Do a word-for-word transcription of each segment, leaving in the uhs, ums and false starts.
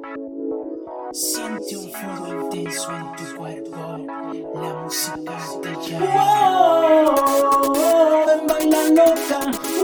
Siente un fuego intenso en tu cuerpo, la música te llama. Wow, ven baila loca,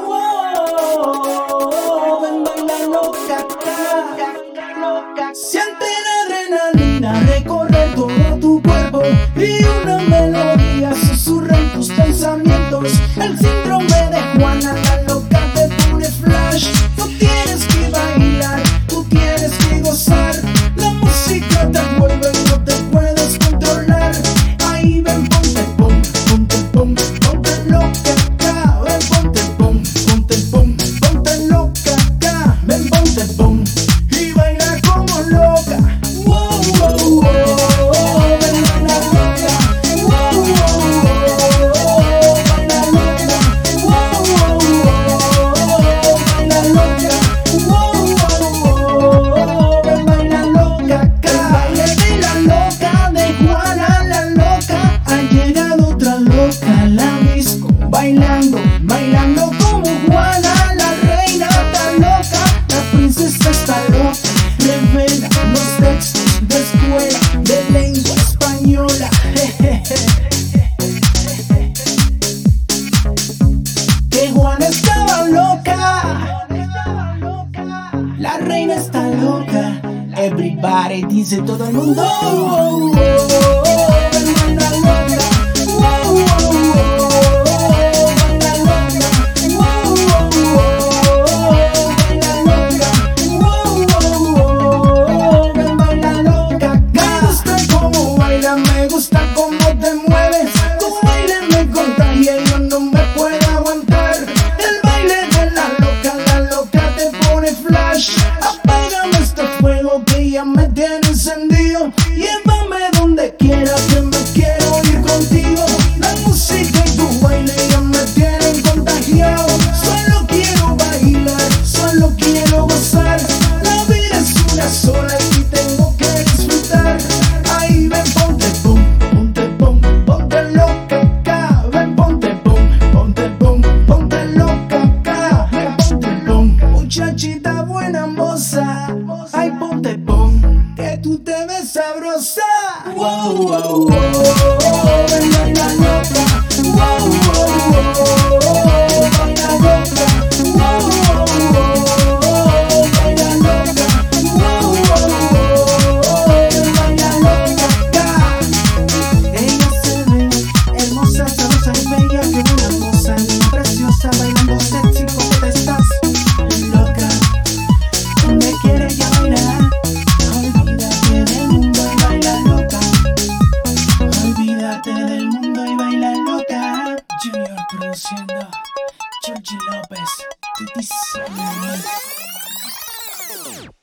wow, ven baila loca, loca. Siente la adrenalina recorrer todo tu cuerpo y una melodía susurra en tus pensamientos. El síndrome de Juana la loca te pone flash. No tienes que bailar, tú tienes que gozar. La música te envuelve y no te puedes controlar. Ahí ven, ponte pum, ponte pum, ponte loca acá. Ven, ponte pum, ponte pum, ponte loca acá. Ven, ponte pum y baila como loca. Wow, wow, wow, ven, baila loca. Wow, wow, wow, baila loca. Wow, wow, wow, baila loca. Wow, wow, wow, ven, baila loca acá. El baile de la loca, de Juana la loca. Ha llegado otra loca a la disco, bailando, bailando como Juana, la reina está loca. La princesa está loca, revela los textos de escuela de lengua española. Que Juana estaba loca, la reina está loca. Everybody dice todo el mundo. Oh, oh, oh, oh, baila loca. Oh, oh, oh, oh, baila loca. Oh, oh, oh, baila loca. Oh, oh, oh, ven, baila loca. Me gusta cómo baila, me gusta cómo te mueves. Tu baile me contagia y yo no me puedo aguantar. El baile de la loca, la loca te pone flash. Apágame este fuego que ya me tiene encendido. Llévame donde quiera que me quiero ir contigo. La música y tu baile ya me tienen contagiado. Solo quiero bailar, solo quiero gozar. La vida es una sola y tengo que disfrutar. Ahí ven, ponte pum, ponte pum, ponte loca acá. Ven, ponte pum, ponte pum, ponte loca acá. Ven, ponte pum, muchachita buena moza. Ay, ponte pum, que tú te ves sabrosa. Wow, wow, wow, ven, baila loca. Wow, wow, wow, baila loca. Wow, wow, wow, baila loca. Wow, wow, wow, ven, baila loca acá. Ella se ve hermosa, sabrosa y bella que una cosa preciosa, bailando sexy como te estás loca. Donde quiere ya bailar, olvídate del mundo y baila loca. Olvídate del mundo y baila loca. Junior produciendo, Georgie López, tú dices.